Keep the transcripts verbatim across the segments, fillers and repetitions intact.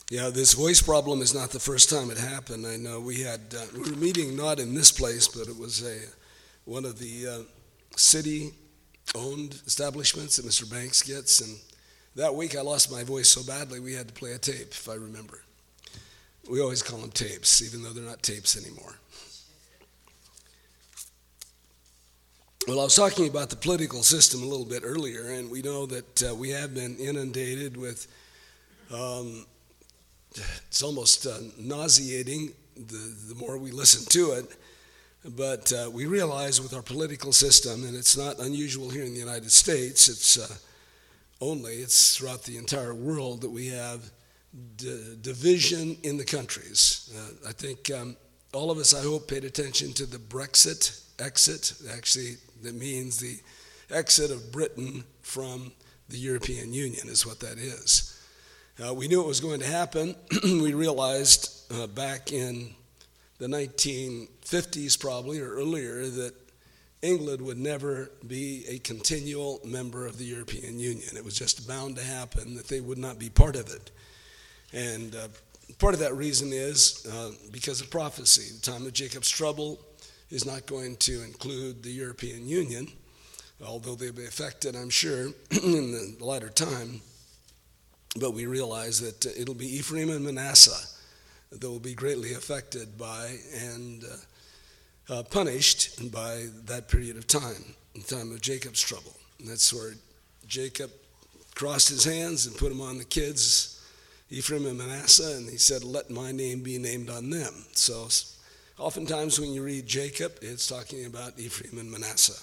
Yeah, this voice problem is not the first time it happened. I know we had uh, we were meeting not in this place, but it was a one of the uh, city-owned establishments that Mister Banks gets, and that week I lost my voice so badly we had to play a tape, if I remember. We always call them tapes, even though they're not tapes anymore. Well, I was talking about the political system a little bit earlier, and we know that uh, we have been inundated with um, it's almost uh, nauseating the, the more we listen to it. But uh, we realize with our political system, and it's not unusual here in the United States, it's uh, only, it's throughout the entire world that we have d- division in the countries. Uh, I think um, all of us, I hope, paid attention to the Brexit exit. Actually, that means the exit of Britain from the European Union is what that is. Uh, we knew it was going to happen. We realized uh, back in the nineteen fifties probably, or earlier, that England would never be a continual member of the European Union. It was just bound to happen that they would not be part of it. And uh, part of that reason is uh, because of prophecy. The time of Jacob's trouble is not going to include the European Union, although they'll be affected, I'm sure, in the latter time. But we realize that it'll be Ephraim and Manasseh that will be greatly affected by and uh, uh, punished by that period of time, the time of Jacob's trouble. And that's where Jacob crossed his hands and put them on the kids, Ephraim and Manasseh, and he said, let my name be named on them. So oftentimes when you read Jacob, it's talking about Ephraim and Manasseh.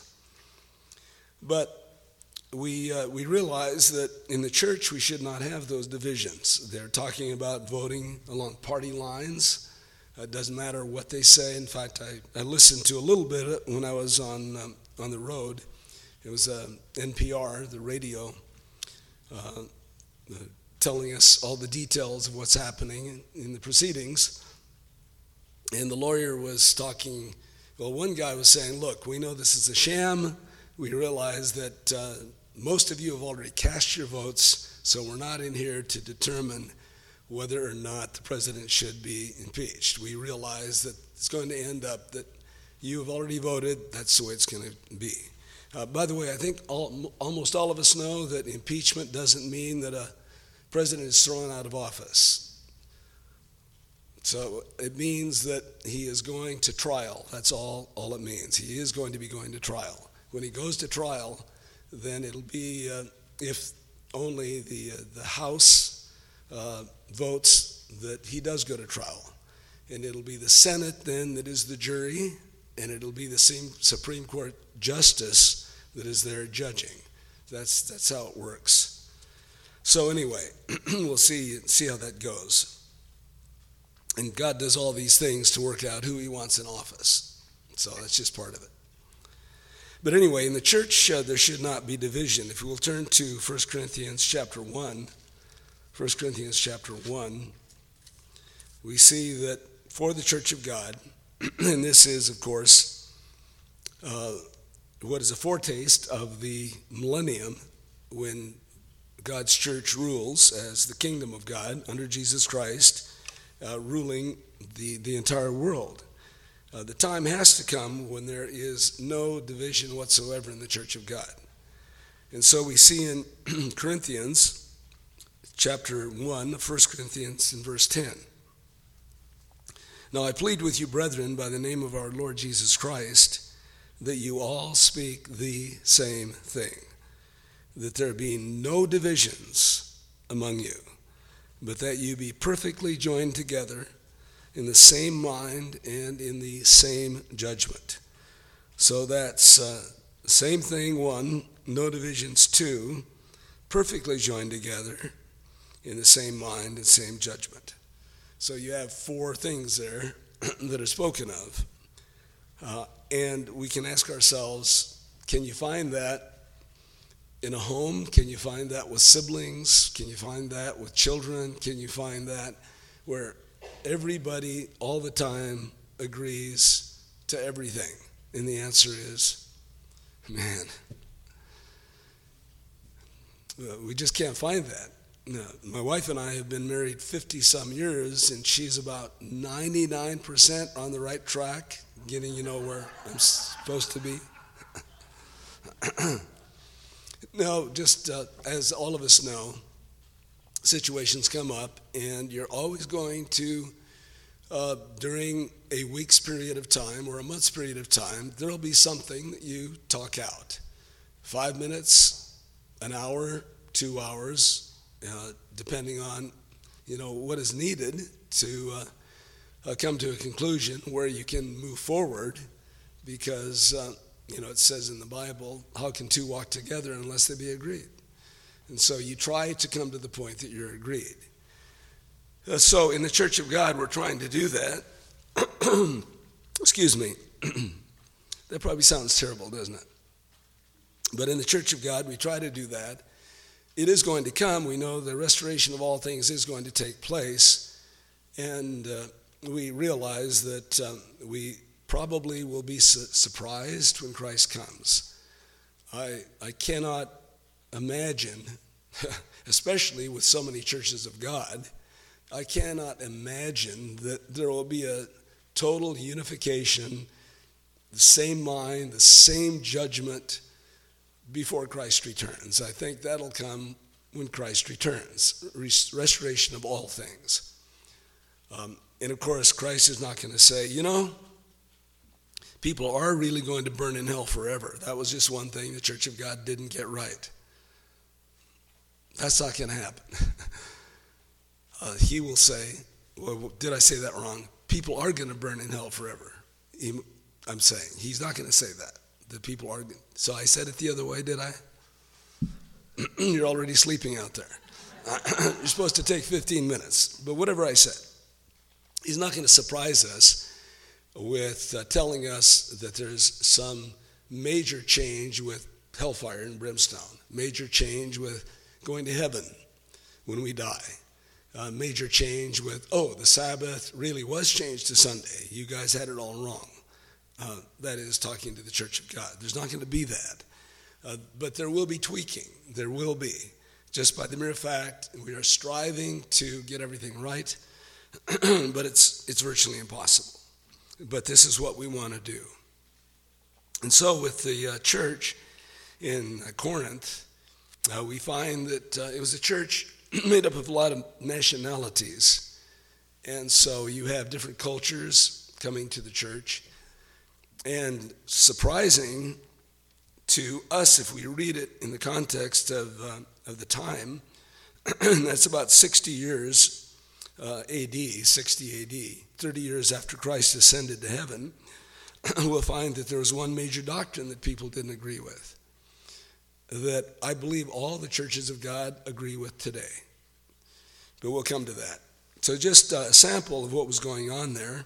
But we uh, we realize that in the church we should not have those divisions. They're talking about voting along party lines. It doesn't matter what they say. In fact, I, I listened to a little bit when I was on um, on the road. It was uh, N P R, the radio, uh, uh, telling us all the details of what's happening in, in the proceedings. And the lawyer was talking, well, one guy was saying, look, we know this is a sham. We realize that uh, most of you have already cast your votes, so we're not in here to determine whether or not the president should be impeached. We realize that it's going to end up that you have already voted, that's the way it's going to be. Uh, by the way, I think all, almost all of us know that impeachment doesn't mean that a president is thrown out of office. So it means that he is going to trial. That's all, all it means. He is going to be going to trial. When he goes to trial, then it'll be uh, if only the uh, the House uh, votes that he does go to trial. And it'll be the Senate then that is the jury, and it'll be the same Supreme Court justice that is there judging. That's that's how it works. So anyway, we'll see see how that goes. And God does all these things to work out who he wants in office. So that's just part of it. But anyway, in the church, uh, there should not be division. If we will turn to First Corinthians chapter one, First Corinthians chapter one, we see that for the church of God, and this is, of course, uh, what is a foretaste of the millennium when God's church rules as the kingdom of God under Jesus Christ, uh, ruling the, the entire world. Uh, the time has to come when there is no division whatsoever in the church of God. And so we see in Corinthians chapter one, First Corinthians in verse ten. Now I plead with you, brethren, by the name of our Lord Jesus Christ, that you all speak the same thing, that there be no divisions among you, but that you be perfectly joined together in the same mind and in the same judgment. So that's uh, same thing, one, no divisions, two, perfectly joined together in the same mind and same judgment. So you have four things there that are spoken of. Uh, and we can ask ourselves, can you find that in a home? Can you find that with siblings? Can you find that with children? Can you find that where everybody all the time agrees to everything? And the answer is, man, we just can't find that. No, my wife and I have been married fifty-some years, and she's about ninety-nine percent on the right track, getting, you know, where I'm supposed to be. No, just uh, as all of us know, situations come up, and you're always going to, uh, during a week's period of time or a month's period of time, there will be something that you talk out. Five minutes, an hour, two hours, uh, depending on, you know, what is needed to uh, uh, come to a conclusion where you can move forward, because, uh, you know, it says in the Bible, how can two walk together unless they be agreed? And so you try to come to the point that you're agreed. Uh, so in the Church of God, we're trying to do that. Excuse me. That probably sounds terrible, doesn't it? But in the Church of God, we try to do that. It is going to come. We know the restoration of all things is going to take place. And uh, we realize that um, we probably will be su- surprised when Christ comes. I, I cannot imagine, especially with so many churches of God, I cannot imagine that there will be a total unification, the same mind, the same judgment before Christ returns. I think that'll come when Christ returns, restoration of all things. Um, and of course, Christ is not going to say, you know, people are really going to burn in hell forever. That was just one thing the Church of God didn't get right. That's not going to happen. uh, he will say, well, did I say that wrong? People are going to burn in hell forever. He, I'm saying, he's not going to say that. The people are, so I said it the other way, did I? You're already sleeping out there. You're supposed to take fifteen minutes, but whatever I said, he's not going to surprise us with uh, telling us that there's some major change with hellfire and brimstone, major change with going to heaven when we die, uh, major change with, oh, the Sabbath really was changed to Sunday. You guys had it all wrong. Uh, that is talking to the Church of God. There's not going to be that. Uh, but there will be tweaking. There will be. Just by the mere fact we are striving to get everything right, but it's it's virtually impossible. But this is what we want to do. And so with the uh, church in uh, Corinth, uh, we find that uh, it was a church made up of a lot of nationalities. And so you have different cultures coming to the church. And surprising to us, if we read it in the context of uh, of the time, that's about sixty years uh, A D, sixty A D, thirty years after Christ ascended to heaven, we'll find that there was one major doctrine that people didn't agree with, that I believe all the churches of God agree with today. But we'll come to that. So just a sample of what was going on there.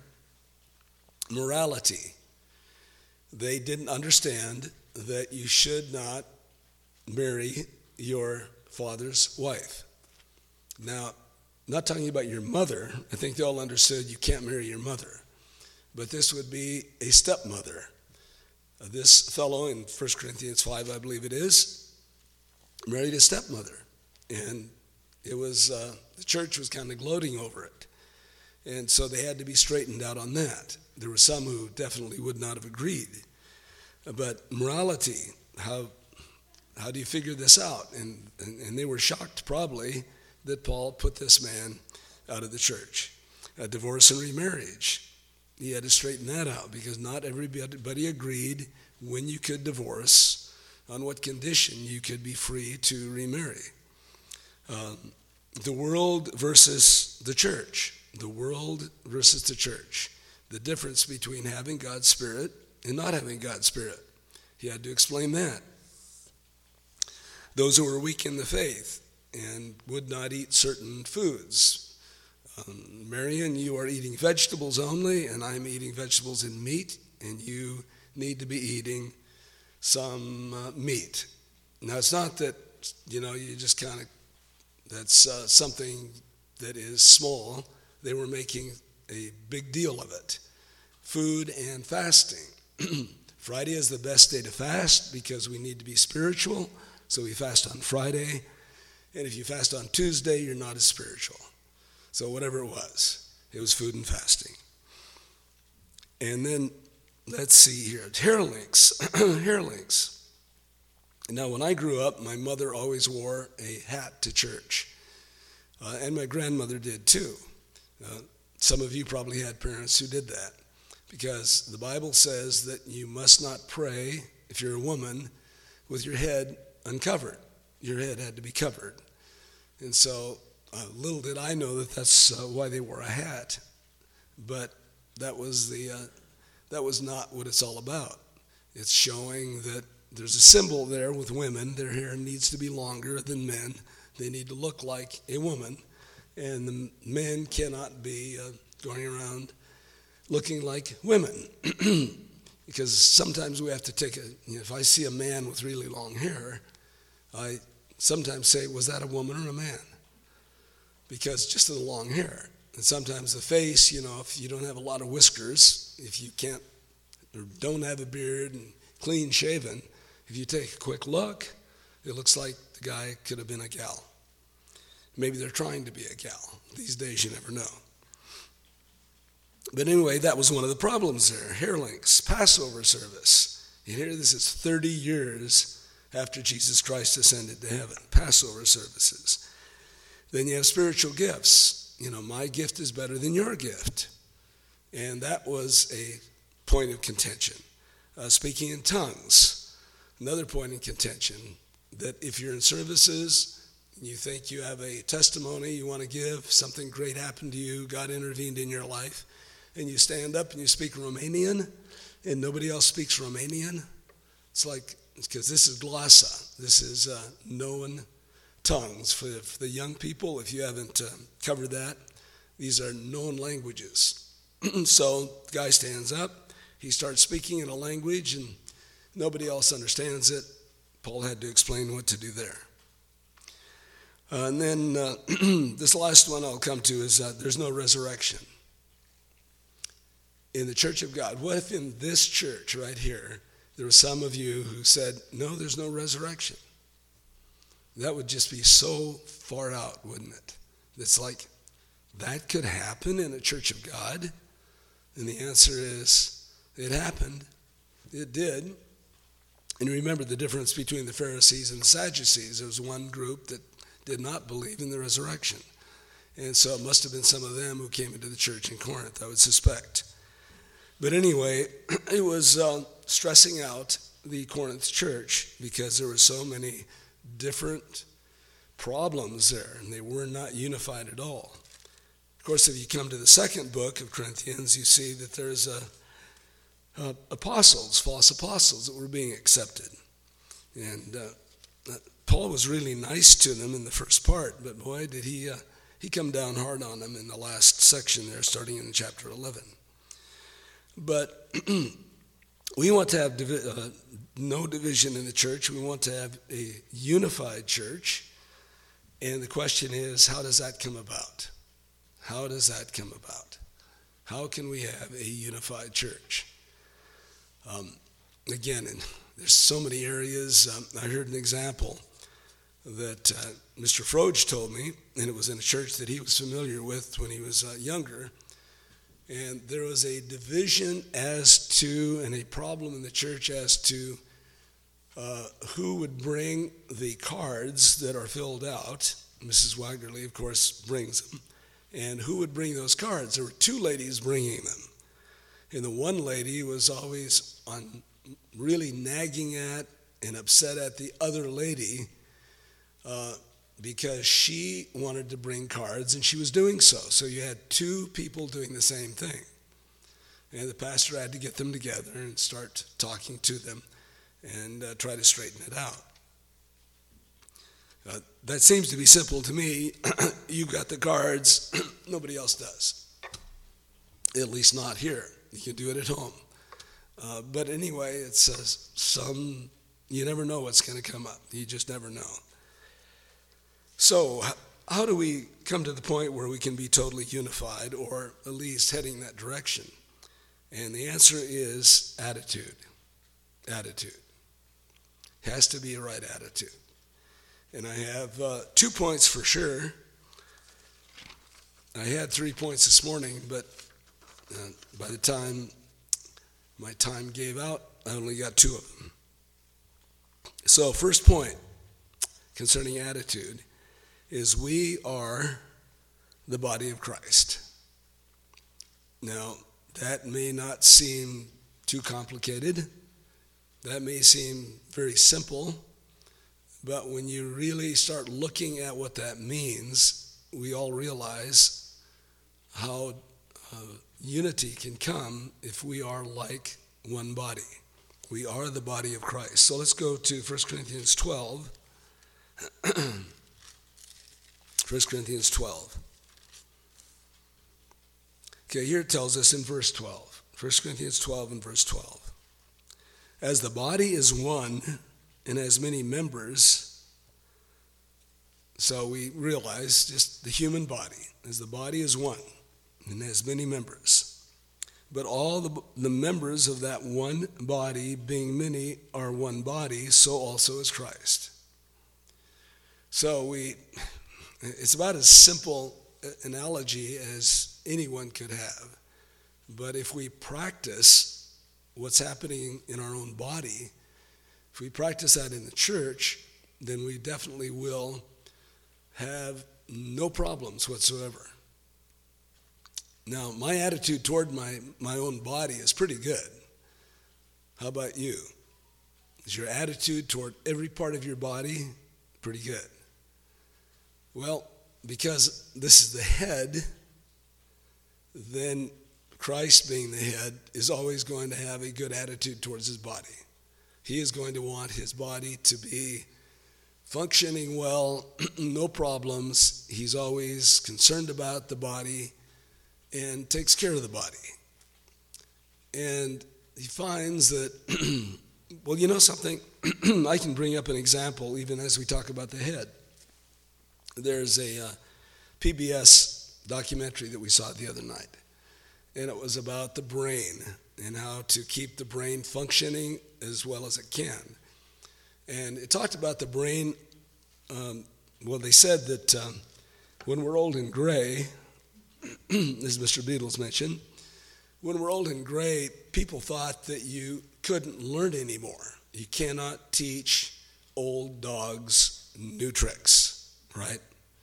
Morality. They didn't understand that you should not marry your father's wife. Now, I'm not talking about your mother. I think they all understood you can't marry your mother. But this would be a stepmother. Uh, this fellow in First Corinthians five, I believe it is, married a stepmother. And it was, uh, the church was kind of gloating over it. And so they had to be straightened out on that. There were some who definitely would not have agreed. But morality, how how do you figure this out? And, and and they were shocked probably that Paul put this man out of the church. Uh, divorce and remarriage. He had to straighten that out because not everybody agreed when you could divorce, on what condition you could be free to remarry. Um, the world versus the church. The world versus the church. The difference between having God's Spirit and not having God's Spirit. He had to explain that. Those who were weak in the faith and would not eat certain foods. Um, Marion, you are eating vegetables only, and I'm eating vegetables and meat, and you need to be eating some uh, meat. Now, it's not that, you know, you just kind of, that's uh, something that is small. They were making a big deal of it. Food and fasting. Friday is the best day to fast because we need to be spiritual, so we fast on Friday. And if you fast on Tuesday, you're not as spiritual. So whatever it was, it was food and fasting. And then, let's see here, hair links, hair links. Now, when I grew up, my mother always wore a hat to church. Uh, and my grandmother did too. Uh, some of you probably had parents who did that, because the Bible says that you must not pray, if you're a woman, with your head uncovered. Your head had to be covered. And so uh, little did I know that that's uh, why they wore a hat. But that was the uh, that was not what it's all about. It's showing that there's a symbol there with women. Their hair needs to be longer than men. They need to look like a woman. And the men cannot be uh, going around looking like women. Because sometimes we have to take a, you know, if I see a man with really long hair, I sometimes say, was that a woman or a man? Because just of the long hair. And sometimes the face, you know, if you don't have a lot of whiskers, if you can't, or don't have a beard and clean shaven, if you take a quick look, it looks like the guy could have been a gal. Maybe they're trying to be a gal. These days, you never know. But anyway, that was one of the problems there. Hair links, Passover service. You hear this is thirty years after Jesus Christ ascended to heaven. Passover services. Then you have spiritual gifts. You know, my gift is better than your gift. And that was a point of contention. Uh, speaking in tongues, another point in contention, that if you're in services, you think you have a testimony you want to give, something great happened to you, God intervened in your life, and you stand up and you speak Romanian, and nobody else speaks Romanian. It's like, because this is glossa, this is uh, known tongues. For, for the young people, if you haven't uh, covered that, these are known languages. So the guy stands up, he starts speaking in a language, and nobody else understands it. Paul had to explain what to do there. Uh, and then uh, this last one I'll come to is uh, there's no resurrection. In the church of God, what if in this church right here, there were some of you who said, no, there's no resurrection? That would just be so far out, wouldn't it? It's like, that could happen in a church of God? And the answer is, it happened. It did. And remember the difference between the Pharisees and the Sadducees. There was one group that did not believe in the resurrection. And so it must have been some of them who came into the church in Corinth, I would suspect. But anyway, it was uh, stressing out the Corinth church because there were so many different problems there, and they were not unified at all. Of course, if you come to the second book of Corinthians, you see that there's a, a apostles, false apostles that were being accepted. And uh, Paul was really nice to them in the first part, but boy, did he uh, he come down hard on them in the last section there, starting in chapter eleven. But we want to have divi- uh, no division in the church. We want to have a unified church. And the question is, how does that come about? How does that come about? How can we have a unified church? Um, again, and there's so many areas. Um, I heard an example that uh, Mister Froge told me, and it was in a church that he was familiar with when he was uh, younger. And there was a division as to, and a problem in the church as to uh, who would bring the cards that are filled out. Missus Wagnerly, of course, brings them. And who would bring those cards? There were two ladies bringing them. And the one lady was always on really nagging at and upset at the other lady uh, because she wanted to bring cards and she was doing so. So you had two people doing the same thing. And the pastor had to get them together and start talking to them and uh, try to straighten it out. Uh, that seems to be simple to me. You've got the cards, nobody else does. At least not here. You can do it at home. Uh, but anyway, it's uh, some, you never know what's going to come up. You just never know. So how do we come to the point where we can be totally unified, or at least heading that direction? And the answer is attitude. Attitude. Has to be a right attitude. And I have uh, two points for sure. I had three points this morning, but uh, by the time my time gave out, I only got two of them. So first point concerning attitude is we are the body of Christ. Now, that may not seem too complicated. That may seem very simple. But when you really start looking at what that means, we all realize how uh, unity can come if we are like one body. We are the body of Christ. So let's go to First Corinthians twelve. First Corinthians twelve. Okay, here it tells us in verse twelve. First Corinthians twelve and verse twelve. As the body is one and has many members, so we realize just the human body, as the body is one and has many members. But all the, the members of that one body, being many, are one body, so also is Christ. So we, it's about as simple an analogy as anyone could have. But if we practice what's happening in our own body, if we practice that in the church, then we definitely will have no problems whatsoever. Now, my attitude toward my, my own body is pretty good. How about you? Is your attitude toward every part of your body pretty good? Well, because this is the head, then Christ being the head is always going to have a good attitude towards his body. He is going to want his body to be functioning well, no problems. He's always concerned about the body and takes care of the body. And he finds that, well, you know something? I can bring up an example even as we talk about the head. There's a uh, P B S documentary that we saw the other night, and it was about the brain and how to keep the brain functioning as well as it can. And it talked about the brain, um, well, they said that um, when we're old and gray, as Mister Beatles mentioned, when we're old and gray, people thought that you couldn't learn anymore. You cannot teach old dogs new tricks, right?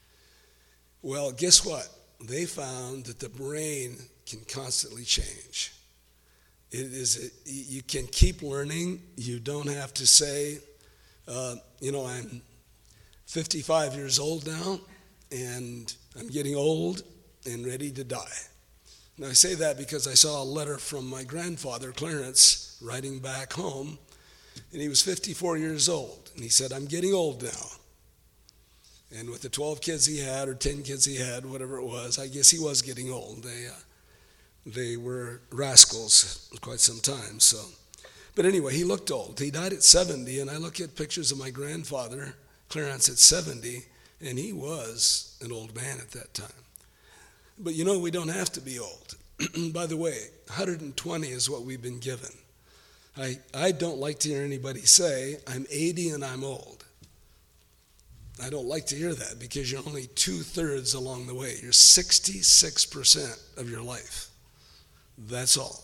Well, guess what? They found that the brain can constantly change. It is a, you can keep learning. You don't have to say, uh, you know, I'm fifty-five years old now, and I'm getting old and ready to die. Now, I say that because I saw a letter from my grandfather, Clarence, writing back home, and he was fifty-four years old. And he said, I'm getting old now. And with the twelve kids he had, or ten kids he had, whatever it was, I guess he was getting old. They, uh, they were rascals quite some time. So, but anyway, he looked old. He died at seventy, and I look at pictures of my grandfather, Clarence, at seventy, and he was an old man at that time. But you know, we don't have to be old. By the way, one hundred twenty is what we've been given. I, I don't like to hear anybody say, I'm eighty and I'm old. I don't like to hear that because you're only two-thirds along the way. You're sixty-six percent of your life. That's all.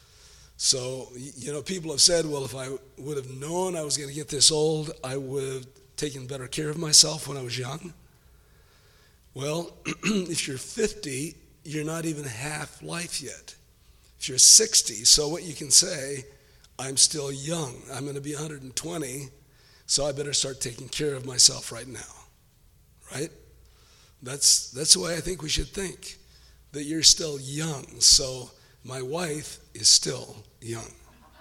So, you know, people have said, well, if I would have known I was going to get this old, I would have taken better care of myself when I was young. Well, if you're fifty, you're not even half life yet. If you're sixty, so what you can say, I'm still young. I'm going to be one hundred twenty, so I better start taking care of myself right now, right? That's, that's the way I think we should think, that you're still young. So my wife is still young,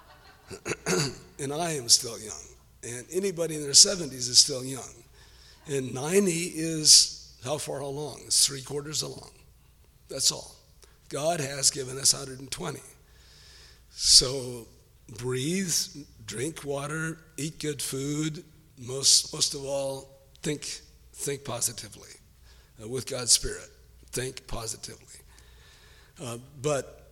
and I am still young, and anybody in their seventies is still young, and ninety is how far along? It's three quarters along. That's all. God has given us one hundred twenty. So breathe, drink water, eat good food. Most most of all, think think positively uh, with God's Spirit. Think positively. Uh, but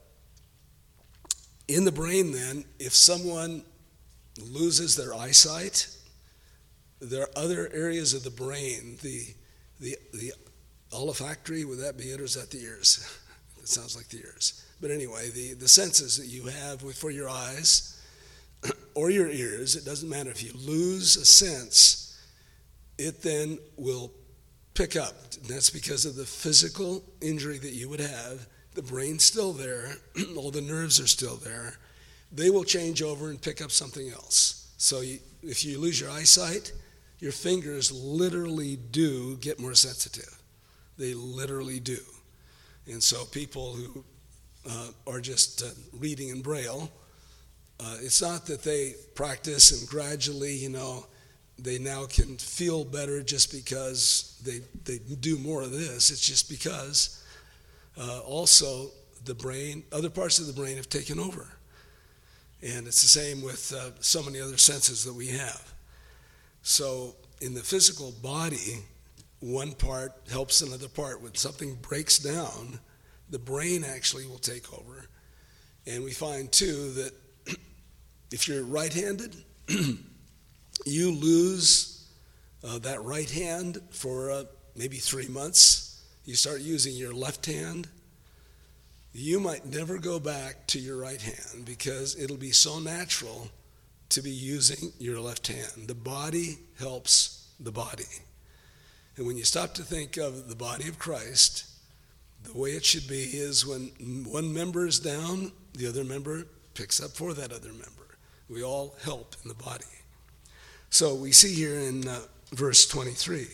in the brain, then, if someone loses their eyesight, there are other areas of the brain, the the the olfactory, would that be it, or is that the ears? It sounds like the ears. But anyway, the, the senses that you have with, for your eyes or your ears, it doesn't matter. If you lose a sense, it then will pick up. And that's because of the physical injury that you would have. The brain's still there, all the nerves are still there. They will change over and pick up something else. So you, if you lose your eyesight, your fingers literally do get more sensitive. They literally do. And so people who uh, are just uh, reading in Braille, uh, it's not that they practice and gradually, you know, they now can feel better just because they, they do more of this. It's just because uh, also the brain, other parts of the brain have taken over. And it's the same with uh, so many other senses that we have. So in the physical body, one part helps another part. When something breaks down, the brain actually will take over. And we find, too, that if you're right-handed, you lose uh, that right hand for uh, maybe three months. You start using your left hand. You might never go back to your right hand because it'll be so natural to be using your left hand. The body helps the body. And when you stop to think of the body of Christ, the way it should be is when one member is down, the other member picks up for that other member. We all help in the body. So we see here in uh, verse twenty-three,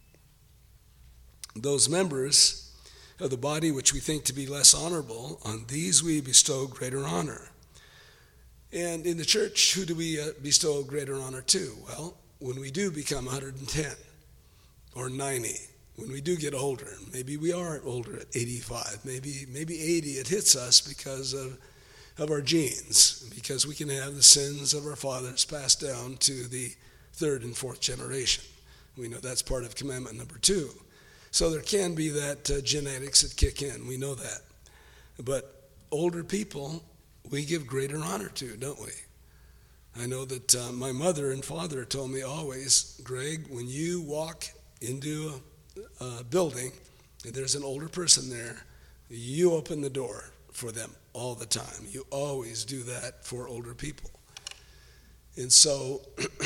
those members of the body which we think to be less honorable, on these we bestow greater honor. And in the church, who do we uh, bestow greater honor to? Well, when we do become one hundred ten or ninety, when we do get older, maybe we are older at eighty-five, maybe maybe eighty, it hits us because of, of our genes, because we can have the sins of our fathers passed down to the third and fourth generation. We know that's part of commandment number two. So there can be that uh, genetics that kick in, we know that. But older people, we give greater honor to, don't we? I know that uh, my mother and father told me always, Greg, when you walk into a, a building and there's an older person there, you open the door for them all the time. You always do that for older people. And so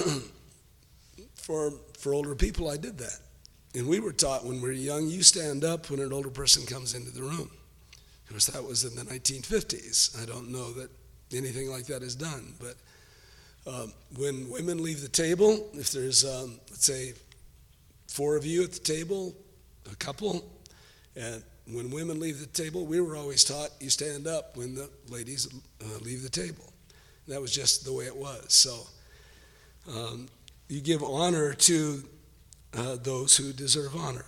for for older people, I did that. And we were taught when we were young, you stand up when an older person comes into the room. Of course, that was in the nineteen fifties. I don't know that anything like that is done. But um, when women leave the table, if there's, um, let's say, four of you at the table, a couple, and when women leave the table, we were always taught you stand up when the ladies uh, leave the table. And that was just the way it was. So um, you give honor to uh, those who deserve honor.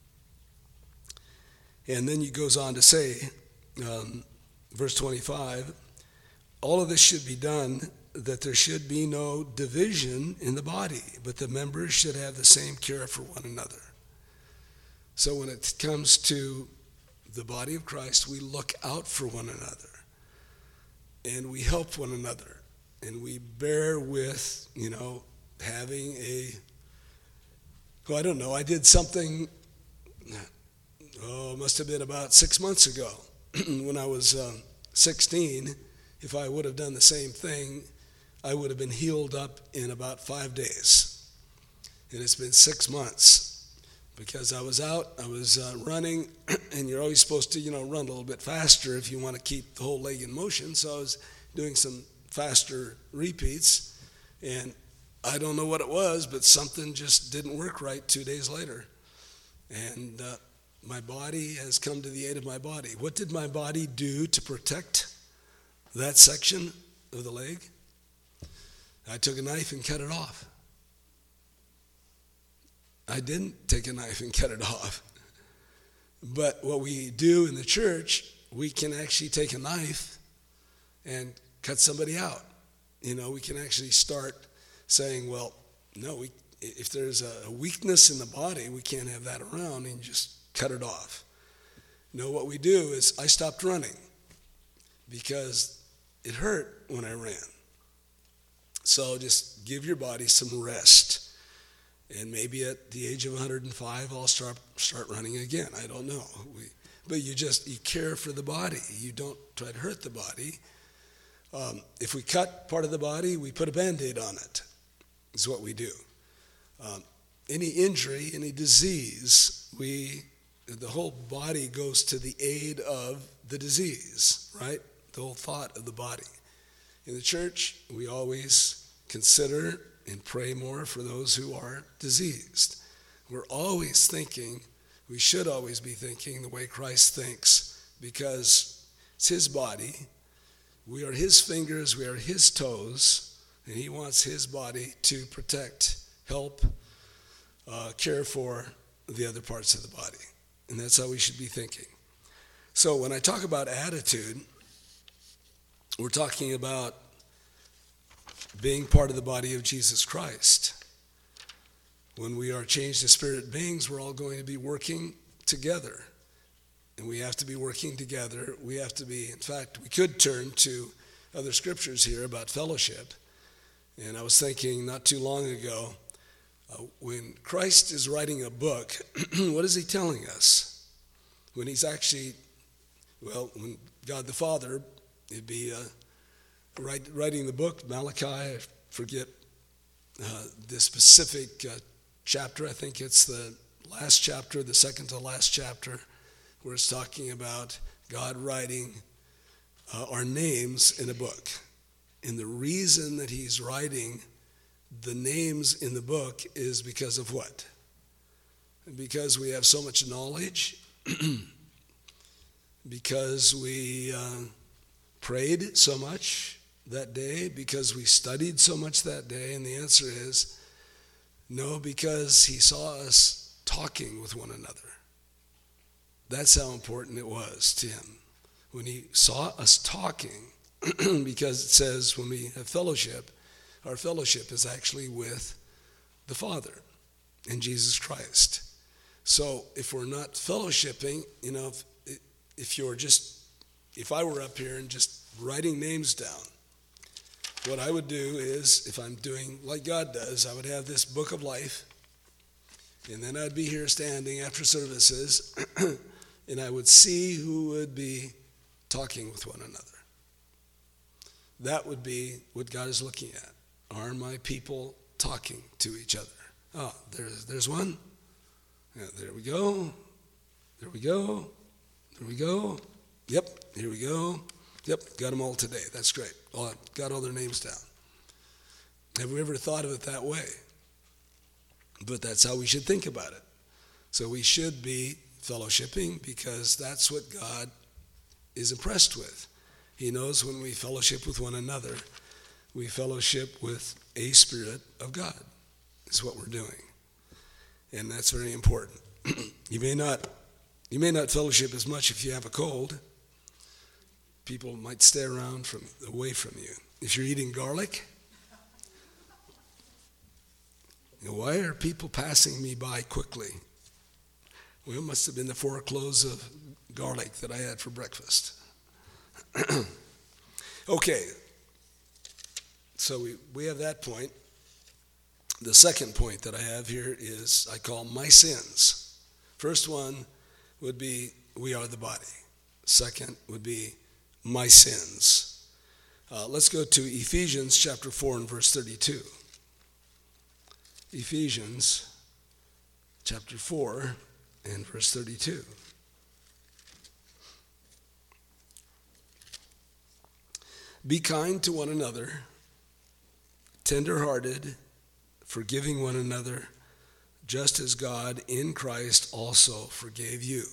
And then he goes on to say, um, verse twenty-five, all of this should be done that there should be no division in the body, but the members should have the same care for one another. So when it comes to the body of Christ, we look out for one another, and we help one another, and we bear with, you know, having a, well, I don't know, I did something, oh, it must have been about six months ago when I was uh, sixteen. If I would have done the same thing, I would have been healed up in about five days. And it's been six months because I was out, I was uh, running, and you're always supposed to, you know, run a little bit faster if you want to keep the whole leg in motion. So I was doing some faster repeats, and I don't know what it was, but something just didn't work right two days later. And uh, my body has come to the aid of my body. What did my body do to protect that section of the leg? I took a knife and cut it off. I didn't take a knife and cut it off. But what we do in the church, we can actually take a knife and cut somebody out. You know, we can actually start saying, well, no, we, if there's a weakness in the body, we can't have that around, and just cut it off. No, what we do is I stopped running because it hurt when I ran. So just give your body some rest. And maybe at the age of one hundred five, I'll start start running again. I don't know. We, but you just, you care for the body. You don't try to hurt the body. Um, if we cut part of the body, we put a Band-Aid on it, is what we do. Um, any injury, any disease, we, the whole body goes to the aid of the disease, right? The whole thought of the body. In the church, we always consider and pray more for those who are diseased. We're always thinking, we should always be thinking the way Christ thinks, because it's his body. We are his fingers, we are his toes, and he wants his body to protect, help, uh, care for the other parts of the body. And that's how we should be thinking. So when I talk about attitude, we're talking about being part of the body of Jesus Christ. When we are changed to spirit beings, we're all going to be working together. And we have to be working together. We have to be, in fact, we could turn to other scriptures here about fellowship. And I was thinking not too long ago, uh, when Christ is writing a book, what is he telling us? When he's actually, well, when God the Father, it'd be uh, write, writing the book, Malachi, I forget uh, the specific uh, chapter. I think it's the last chapter, the second to last chapter, where it's talking about God writing uh, our names in a book. And the reason that he's writing the names in the book is because of what? Because we have so much knowledge, because we uh, prayed so much that day, because we studied so much that day. And the answer is no, because he saw us talking with one another. That's how important it was to him. When he saw us talking, because it says when we have fellowship, our fellowship is actually with the Father in Jesus Christ. So if we're not fellowshipping, you know, if, if you're just, if I were up here and just writing names down, what I would do is, if I'm doing like God does, I would have this book of life, and then I'd be here standing after services, and I would see who would be talking with one another. That would be what God is looking at. Are my people talking to each other? Oh, there's there's one. Yeah, there we go. There we go. There we go. Yep, here we go. Yep, got them all today. That's great. Oh, got all their names down. Have we ever thought of it that way? But that's how we should think about it. So we should be fellowshipping because that's what God is impressed with. He knows when we fellowship with one another, we fellowship with a Spirit of God. Is what we're doing. And that's very important. You may not, you may not fellowship as much if you have a cold. People might stay around from away from you. If you're eating garlic, you know, why are people passing me by quickly? Well, it must have been the four cloves of garlic that I had for breakfast. Okay, so we, we have that point. The second point that I have here is I call my sins. First one would be we are the body. Second would be my sins. Uh, let's go to Ephesians chapter four and verse thirty-two. Ephesians chapter four and verse thirty-two. Be kind to one another, tender-hearted, forgiving one another, just as God in Christ also forgave you.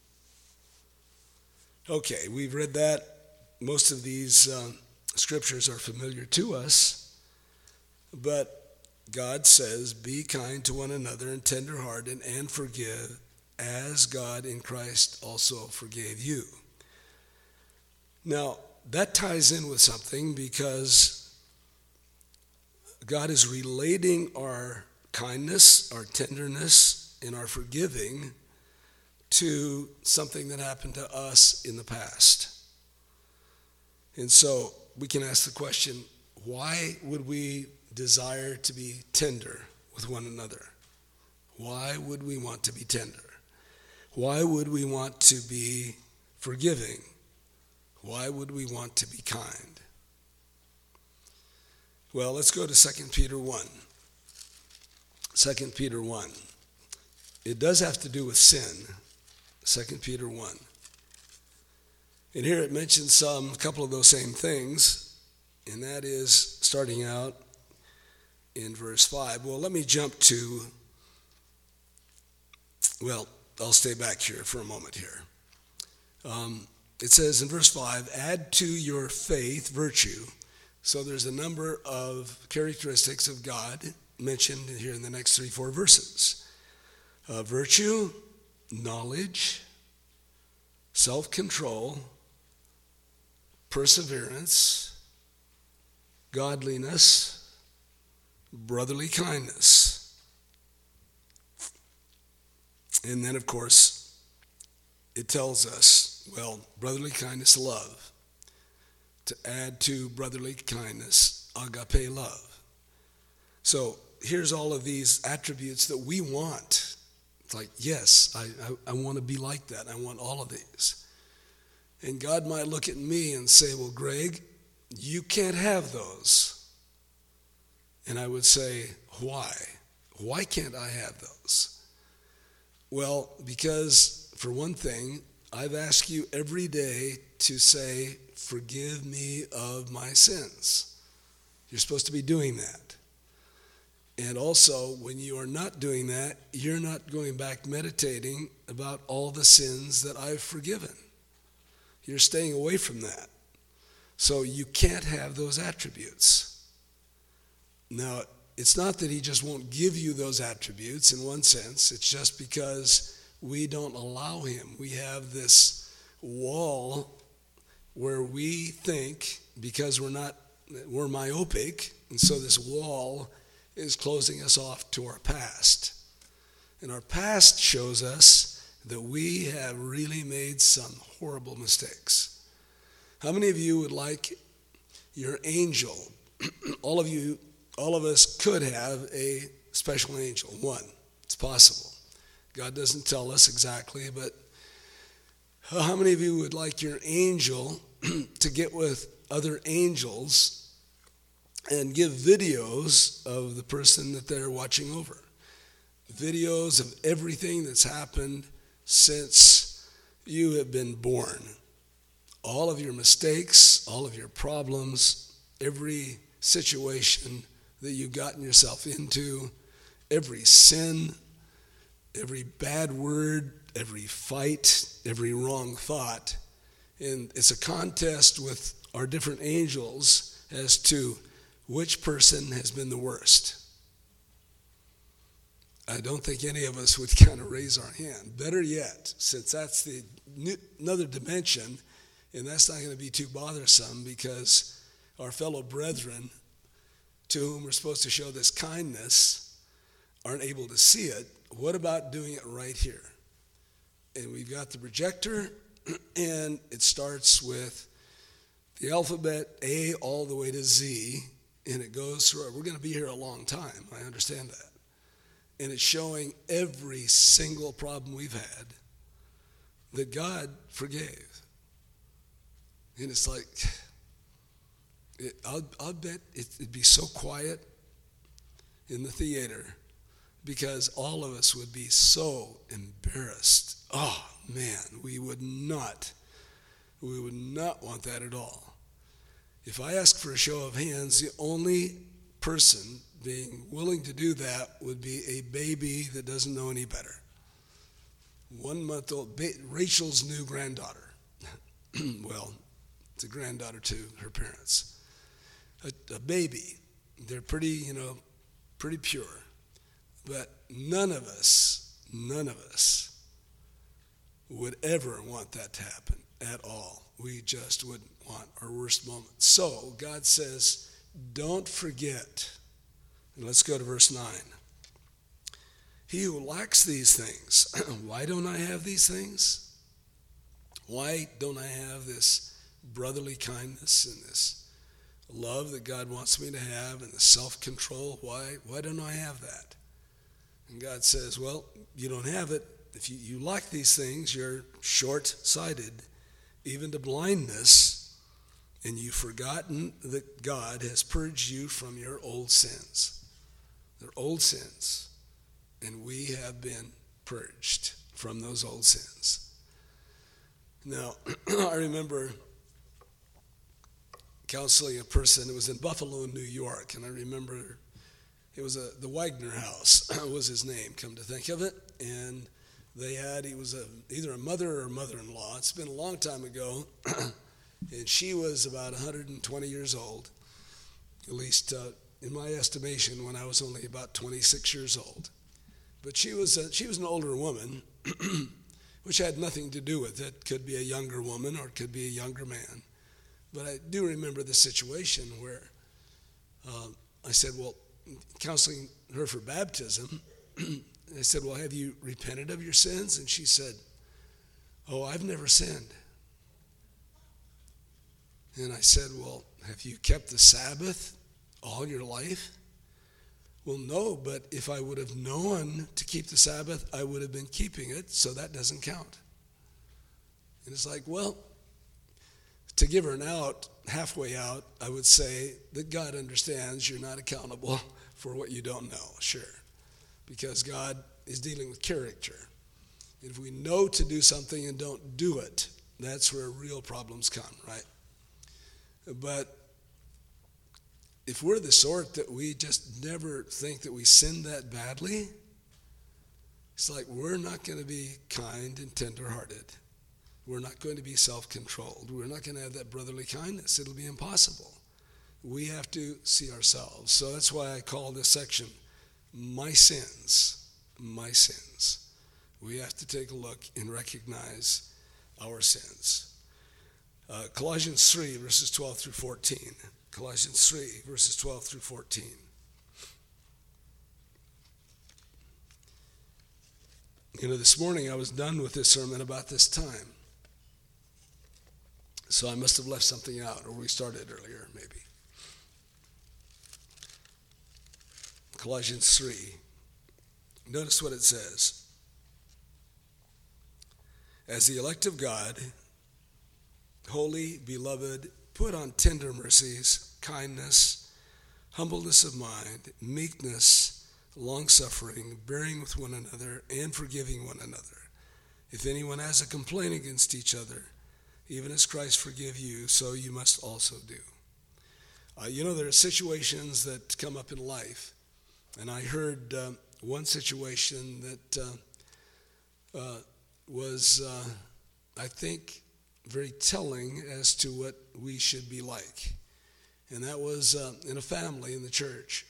Okay, we've read that. Most of these uh, scriptures are familiar to us, but God says, be kind to one another and tender-hearted and forgive as God in Christ also forgave you. Now, that ties in with something because God is relating our kindness, our tenderness, and our forgiving to something that happened to us in the past. And so we can ask the question, why would we desire to be tender with one another? Why would we want to be tender? Why would we want to be forgiving? Why would we want to be kind? Well, let's go to Second Peter one. Second Peter one. It does have to do with sin. Second Peter one. And here it mentions some, a couple of those same things, and that is starting out in verse five. Well, let me jump to, well, I'll stay back here for a moment here. Um, it says in verse five, add to your faith virtue. So there's a number of characteristics of God mentioned here in the next three, four verses. Uh, virtue, knowledge, self-control, perseverance, godliness, brotherly kindness. And then, of course, it tells us, well, brotherly kindness, love. To add to brotherly kindness, agape love. So here's all of these attributes that we want. It's like, yes, I, I, I want to be like that. I want all of these. And God might look at me and say, well, Greg, you can't have those. And I would say, why? Why can't I have those? Well, because for one thing, I've asked you every day to say, forgive me of my sins. You're supposed to be doing that. And also, when you are not doing that, you're not going back meditating about all the sins that I've forgiven. You're staying away from that. So you can't have those attributes. Now, it's not that he just won't give you those attributes in one sense. It's just because we don't allow him. We have this wall where we think, because we're not, we're myopic, and so this wall is closing us off to our past. And our past shows us that we have really made some horrible mistakes. How many of you would like your angel? All of you, all of us could have a special angel. One, it's possible. God doesn't tell us exactly, but how many of you would like your angel to get with other angels and give videos of the person that they're watching over? Videos of everything that's happened since you have been born. All of your mistakes, all of your problems, every situation that you've gotten yourself into, every sin, every bad word, every fight, every wrong thought. And it's a contest with our different angels as to which person has been the worst. I don't think any of us would kind of raise our hand. Better yet, since that's the new, another dimension, and that's not going to be too bothersome because our fellow brethren to whom we're supposed to show this kindness aren't able to see it. What about doing it right here? And we've got the projector, and it starts with the alphabet A all the way to Z, and it goes through. We're going to be here a long time. I understand that. And it's showing every single problem we've had that God forgave. And it's like, it, I'll, I'll bet it, it'd be so quiet in the theater because all of us would be so embarrassed. Oh, man, we would not, we would not want that at all. If I ask for a show of hands, the only person being willing to do that would be a baby that doesn't know any better. One month old, ba- Rachel's new granddaughter. Well, it's a granddaughter to her parents. A, a baby. They're pretty, you know, pretty pure. But none of us, none of us would ever want that to happen at all. We just wouldn't want our worst moment. So God says, don't forget. And let's go to verse nine. He who lacks these things, why don't I have these things? Why don't I have this brotherly kindness and this love that God wants me to have and the self-control? Why, why don't I have that? And God says, well, you don't have it. If you, you lack these things, you're short-sighted, even to blindness, and you've forgotten that God has purged you from your old sins. They're old sins, and we have been purged from those old sins. Now, I remember counseling a person. It was in Buffalo, New York, and I remember it was a, the Wagner House was his name, come to think of it, and they had, he was a, either a mother or mother-in-law. It's been a long time ago, and she was about one hundred twenty years old, at least uh, in my estimation, when I was only about twenty-six years old. But she was a, she was an older woman, which had nothing to do with it. Could be a younger woman or it could be a younger man. But I do remember the situation where uh, I said, well, counseling her for baptism, I said, well, have you repented of your sins? And she said, oh, I've never sinned. And I said, well, have you kept the Sabbath all your life? Well, no, but if I would have known to keep the Sabbath, I would have been keeping it, so that doesn't count. And it's like, well, to give her an out, halfway out, I would say that God understands you're not accountable for what you don't know, sure. Because God is dealing with character. If we know to do something and don't do it, that's where real problems come, right? But if we're the sort that we just never think that we sin that badly, it's like we're not going to be kind and tenderhearted. We're not going to be self-controlled. We're not going to have that brotherly kindness. It'll be impossible. We have to see ourselves. So that's why I call this section, My Sins, My Sins. We have to take a look and recognize our sins. Uh, Colossians three, verses twelve through fourteen. Colossians three, verses twelve through fourteen. You know, this morning I was done with this sermon about this time. So I must have left something out, or we started earlier, maybe. Colossians three. Notice what it says. As the elect of God, holy, beloved, put on tender mercies, kindness, humbleness of mind, meekness, long-suffering, bearing with one another, and forgiving one another. If anyone has a complaint against each other, even as Christ forgave you, so you must also do. Uh, you know, there are situations that come up in life, and I heard uh, one situation that uh, uh, was, uh, I think, very telling as to what we should be like. And that was uh, in a family in the church.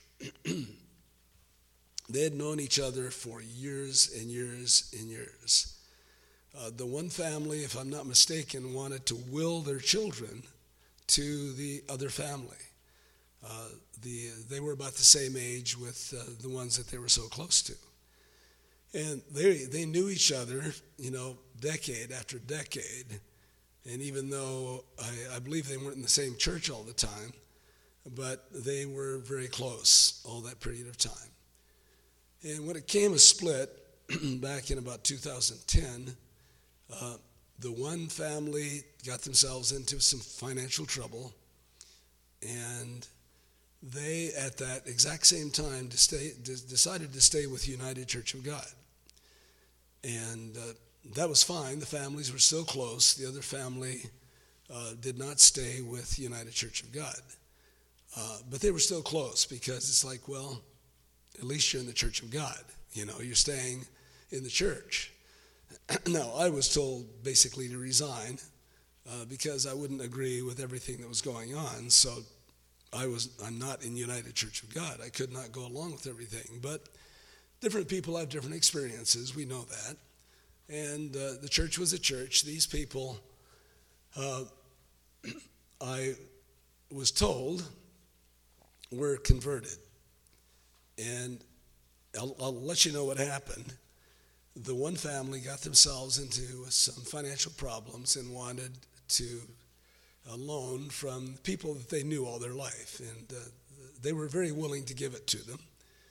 They had known each other for years and years and years. Uh, the one family, if I'm not mistaken, wanted to will their children to the other family. Uh, the they were about the same age with uh, the ones that they were so close to. And they they knew each other, you know, decade after decade. And even though I, I believe they weren't in the same church all the time, but they were very close all that period of time. And when it came a split back in about two thousand ten, uh, the one family got themselves into some financial trouble, and they, at that exact same time, to stay, decided to stay with United Church of God. And uh, that was fine. The families were still close. The other family uh, did not stay with United Church of God. Uh, but they were still close because it's like, well, at least you're in the Church of God. You know, you're staying in the church. Now, I was told basically to resign uh, because I wouldn't agree with everything that was going on. So I was, I'm not in United Church of God. I could not go along with everything. But different people have different experiences. We know that. And uh, the church was a church. These people, uh, I was told, were converted. And I'll, I'll let you know what happened. The one family got themselves into some financial problems and wanted to a loan from people that they knew all their life. And uh, they were very willing to give it to them.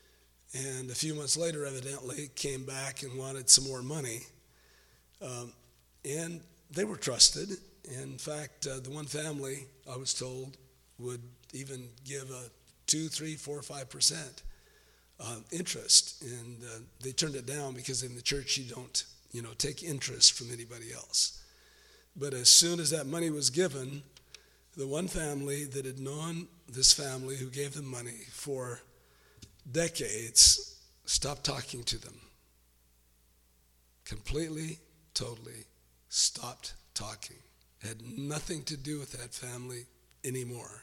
And a few months later, evidently, came back and wanted some more money. Um, and they were trusted. In fact, uh, the one family, I was told, would even give a two, three, four, five percent uh, interest. And uh, they turned it down because in the church you don't, you know, take interest from anybody else. But as soon as that money was given, the one family that had known this family who gave them money for decades stopped talking to them. Completely, totally stopped talking. Had nothing to do with that family anymore.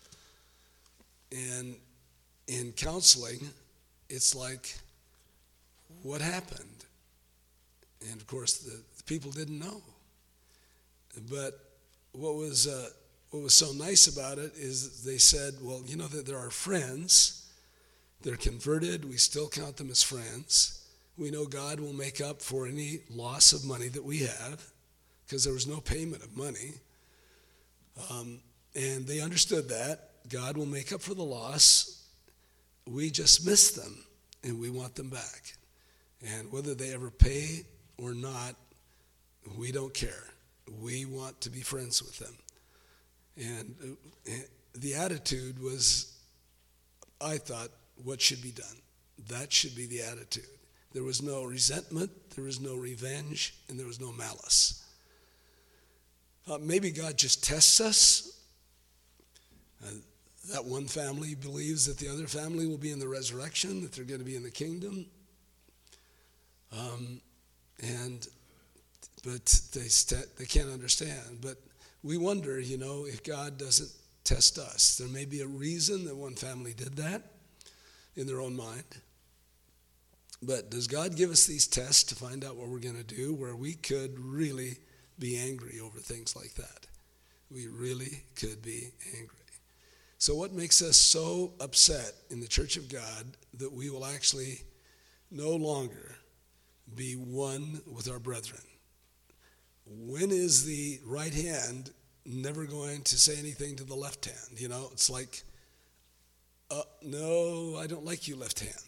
And in counseling, it's like, what happened? And of course, the, the people didn't know. But what was uh, what was so nice about it is they said, well, you know, that there are friends. They're converted. We still count them as friends. We know God will make up for any loss of money that we have because there was no payment of money. Um, and they understood that. God will make up for the loss. We just miss them, and we want them back. And whether they ever pay or not, we don't care. We want to be friends with them. And uh, the attitude was, I thought, what should be done. That should be the attitude. There was no resentment, there was no revenge, and there was no malice. Uh, maybe God just tests us. Uh, that one family believes that the other family will be in the resurrection, that they're going to be in the kingdom. Um, and but they st- they can't understand. But we wonder, you know, if God doesn't test us. There may be a reason that one family did that in their own mind. But does God give us these tests to find out what we're going to do, where we could really be angry over things like that? We really could be angry. So what makes us so upset in the Church of God that we will actually no longer be one with our brethren? When is the right hand never going to say anything to the left hand? You know, it's like, uh, no, I don't like you, left hand.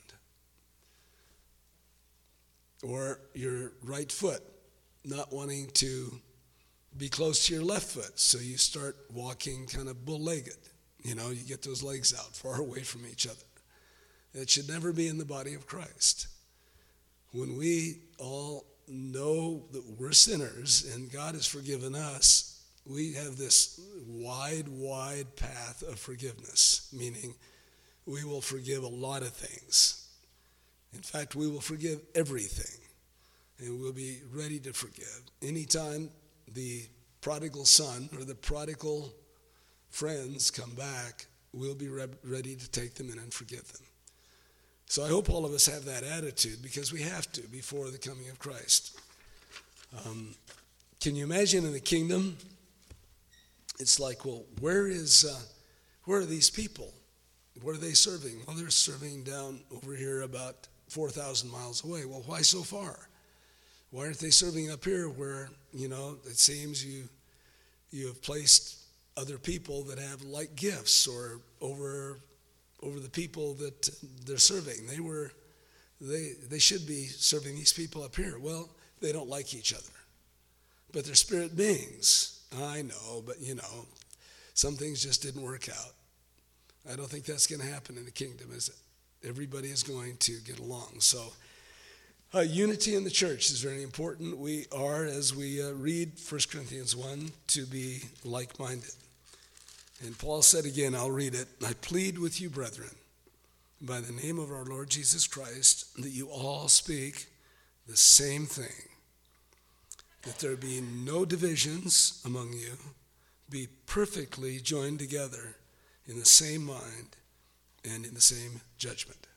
Or your right foot not wanting to be close to your left foot, so you start walking kind of bull-legged. You know, you get those legs out far away from each other. It should never be in the body of Christ. When we all know that we're sinners and God has forgiven us, we have this wide, wide path of forgiveness, meaning we will forgive a lot of things. In fact, we will forgive everything, and we'll be ready to forgive. Anytime the prodigal son or the prodigal friends come back, we'll be re- ready to take them in and forgive them. So I hope all of us have that attitude, because we have to before the coming of Christ. Um, can you imagine in the kingdom? It's like, well, where is, uh, where are these people? What are they serving? Well, they're serving down over here about four thousand miles away. Well, why so far? Why aren't they serving up here where, you know, it seems you you have placed other people that have like gifts or over over the people that they're serving? They were they they should be serving these people up here. Well, they don't like each other. But they're spirit beings. I know, but you know, some things just didn't work out. I don't think that's going to happen in the kingdom, is it? Everybody is going to get along. So uh, unity in the church is very important. We are, as we uh, read First Corinthians one, to be like-minded. And Paul said again, I'll read it, I plead with you, brethren, by the name of our Lord Jesus Christ, that you all speak the same thing, that there be no divisions among you, be perfectly joined together in the same mind and in the same judgment.